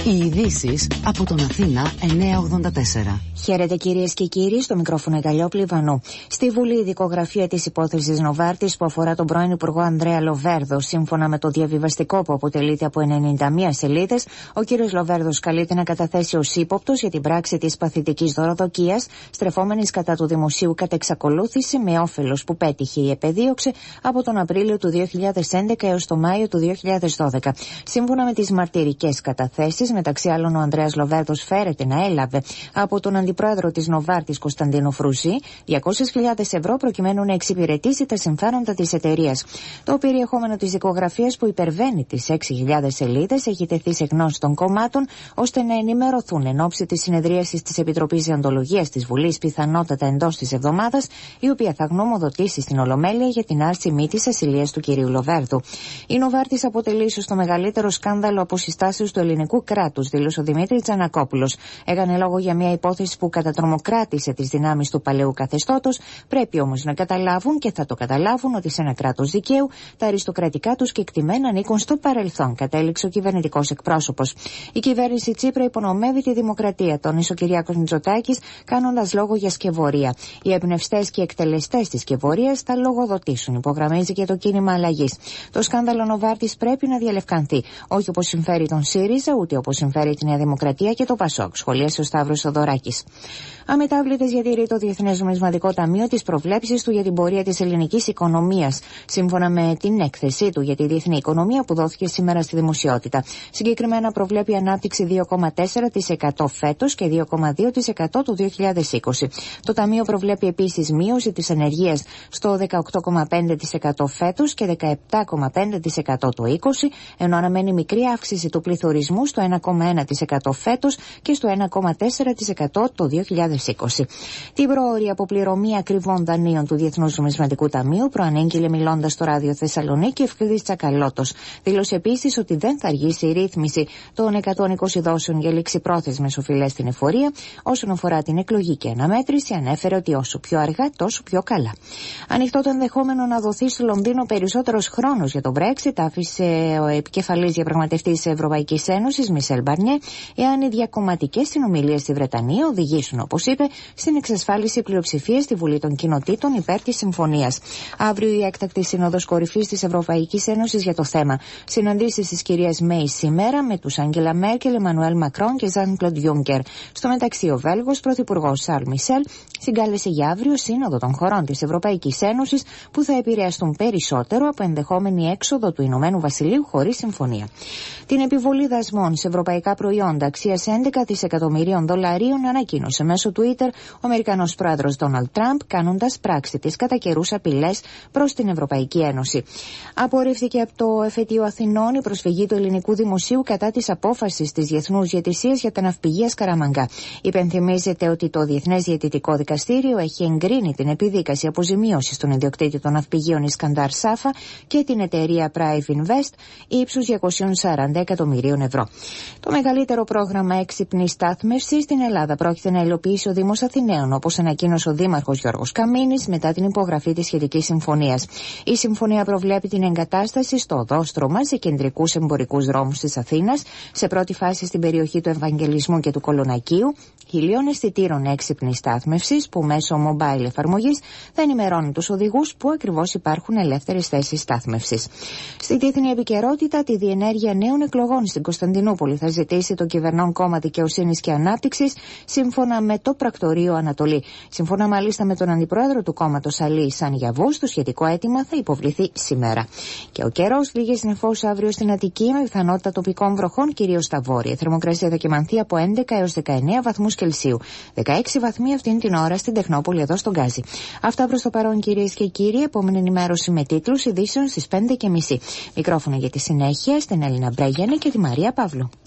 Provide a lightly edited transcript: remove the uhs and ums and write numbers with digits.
Οι ειδήσεις από τον Αθήνα 984. Χαίρετε κυρίες και κύριοι, στο μικρόφωνο Γαλλιόπλη Βανού. Στη Βουλή η δικογραφία της υπόθεσης Νοβάρτης που αφορά τον πρώην Υπουργό Ανδρέα Λοβέρδο. Σύμφωνα με το διαβιβαστικό που αποτελείται από 91 σελίδες, ο κύριος Λοβέρδος καλείται να καταθέσει ως ύποπτος για την πράξη της παθητικής δωροδοκίας, στρεφόμενης κατά του δημοσίου κατ' εξακολούθηση με όφελος που πέτυχε ή επεδίωξε από τον Απρίλιο του 2011 έως το Μάιο του 2012. Σύμφωνα με τις μαρτυρικές καταθέσεις, μεταξύ άλλων, ο Ανδρέας Λοβέρδος φέρεται να έλαβε από τον αντιπρόεδρο της Νοβάρτης, Κωνσταντίνο Φρουζή, 200.000 ευρώ προκειμένου να εξυπηρετήσει τα συμφέροντα της εταιρείας. Το περιεχόμενο της δικογραφίας, που υπερβαίνει τις 6.000 σελίδες, έχει τεθεί σε γνώση των κομμάτων ώστε να ενημερωθούν εν ώψη της συνεδρίασης της Επιτροπής Διοντολογίας της Βουλής, πιθανότατα εντός της εβδομάδας, η οποία θα γνωμοδοτήσει στην Ολομέλεια για την άρση μήτης ασυλίας του κυρίου Λοβέρδου. Η Νοβάρτης αποτελεί ίσως το μεγαλύτερο σκάνδαλο αποσυστάσεως του ελληνικού κράτους, δήλωσε ο Δημήτρης Τζανακόπουλος. Έκανε λόγο για μια υπόθεση που κατατρομοκράτησε τις δυνάμεις του παλαιού καθεστώτος. Πρέπει όμως να καταλάβουν, και θα το καταλάβουν, ότι σε ένα κράτος δικαίου τα αριστοκρατικά τους κεκτημένα ανήκουν στο παρελθόν, κατέληξε ο κυβερνητικός εκπρόσωπος. Η κυβέρνηση Τσίπρα υπονομεύει τη δημοκρατία, τόνισε ο Κυριάκος Μητσοτάκης, κάνοντας λόγο για σκευωρία. Οι εμπνευστές και εκτελεστές της σκευωρίας θα λογοδοτήσουν, υπογραμμίζει και το κίνημα αλλαγής. Το σκάνδαλο Νοβάρτης πρέπει να διαλευκανθεί, όχι όπως συμφέρει τον ΣΥΡΙΖΑ, ούτε όπως συμφέρει τη Νέα Δημοκρατία και το ΠΑΣΟΚ, σχολίασε ο Σταύρος Θοδωράκης. Αμετάβλητες διατηρεί το Διεθνές Νομισματικό Ταμείο τις προβλέψεις του για την πορεία της ελληνικής οικονομίας, σύμφωνα με την έκθεσή του για τη διεθνή οικονομία που δόθηκε σήμερα στη δημοσιότητα. Συγκεκριμένα προβλέπει ανάπτυξη 2,4% φέτος και 2,2% το 2020. Το Ταμείο προβλέπει επίσης μείωση της ανεργίας στο 18,5% φέτος και 17,5% το 2020, ενώ αναμένει μικρή αύξηση του πληθωρισμού στο 1,1% φέτος και στο 1,4% το 2020. Την προώρη αποπληρωμή ακριβών δανείων του Διεθνούς Νομισματικού Ταμείου προανήγγειλε μιλώντας στο ράδιο Θεσσαλονίκη Ευκλήδης Τσακαλώτος. Δήλωσε επίσης ότι δεν θα αργήσει η ρύθμιση των 120 δόσεων για ληξιπρόθεσμες οφειλές στην εφορία. Όσον αφορά την εκλογική αναμέτρηση, ανέφερε ότι όσο πιο αργά, τόσο πιο καλά. Ανοιχτό το ενδεχόμενο να δοθεί στο Λονδίνο περισσότερος χρόνος για το Brexit, άφησε ο επικεφαλής διαπραγματευτής της Ευρωπαϊκής Ένωσης, Μισελ Μπαρνιέ, εάν οι διακομματικές συνομιλίες στη Βρετανία οδηγήσουν, όπως είπε, στην εξασφάλιση πλειοψηφίας στη Βουλή των Κοινοτήτων υπέρ της συμφωνίας. Αύριο η έκτακτη Σύνοδος Κορυφής της Ευρωπαϊκής Ένωσης για το θέμα. Συναντήσεις της κυρίας Μέη σήμερα με τους Άγγελα Μέρκελ, Εμμανουέλ Μακρόν και Ζαν Κλοντ Γιούγκερ. Στο μεταξύ, ο Βέλγος πρωθυπουργός Σαρλ Μισελ συγκάλεσε για αύριο σύνοδο των χωρών της Ευρωπαϊκής Ένωσης που θα επηρεαστούν περισσότερο από ενδεχόμενη έξοδο του Ηνωμένου Βασιλείου χωρίς συμφωνία. Την επιβολή δασμών σε ευρωπαϊκά προϊόντα αξίας 11 δισεκατομμυρίων δολαρίων ανακοίνωσε μέσω Twitter ο Αμερικανός πρόεδρος Ντόναλντ Τραμπ, κάνοντας πράξη της κατά καιρούς απειλές προς την Ευρωπαϊκή Ένωση. Απορρίφθηκε από το Εφετείο Αθηνών η προσφυγή του ελληνικού δημοσίου κατά της απόφασης της Διεθνούς Διαιτησίας για τα ναυπηγεία Σκαραμαγκά. Υπενθυμίζεται ότι το Διεθνές Διαιτητικό Δικαστήριο έχει εγκρίνει την επιδίκαση αποζημίωσης στον ιδιοκτήτη των ναυπηγείων Ισκαντάρ Σάφα και την εταιρεία Prive Invest ύψους 240 εκατομμυρίων ευρώ. Το μεγαλύτερο πρόγραμμα έξυπνης στάθμευσης στην Ελλάδα πρόκειται να υλοποιήσει ο Δήμος Αθηναίων, όπως ανακοίνωσε ο Δήμαρχος Γιώργος Καμίνης μετά την υπογραφή της σχετικής συμφωνίας. Η συμφωνία προβλέπει την εγκατάσταση στο οδόστρωμα σε κεντρικούς εμπορικούς δρόμους της Αθήνας, σε πρώτη φάση στην περιοχή του Ευαγγελισμού και του Κολονακίου, 1.000 αισθητήρων έξυπνης στάθμευσης που μέσω mobile εφαρμογής θα ενημερώνουν τους οδηγούς που ακριβώς υπάρχουν ελεύθερες θέσεις στάθμευσης. Στη διεθνή επικαιρότητα, τη διενέργεια νέων εκλογών στην Κωνσταντινούπολη θα ζητήσει το κυβερνών κόμμα Δικαιοσύνης και Ανάπτυξης, σύμφωνα με το Πρακτορείο Ανατολή. Σύμφωνα μάλιστα με τον αντιπρόεδρο του κόμματος Αλή Σανιαβούς, το σχετικό αίτημα θα υποβληθεί σήμερα. Και ο καιρός, λίγες νεφώσεις αύριο στην Αττική με πιθανότητα τοπικών βροχών, κυρίως στα βόρεια. Η θερμοκρασία θα κυμανθεί από 11 έως 19 βαθμούς Κελσίου. 16 βαθμοί αυτήν την ώρα στην Τεχνόπολη εδώ στον Γκάζι. Αυτά προς το παρόν, κυρίες και κύριοι. Επόμενη ενημέρωση με τίτλους ειδήσεων στις 5:30. Μικρόφωνο για τη συνέχεια στην Έλληνα Μπρέγιανη και τη Μαρία Παύλου.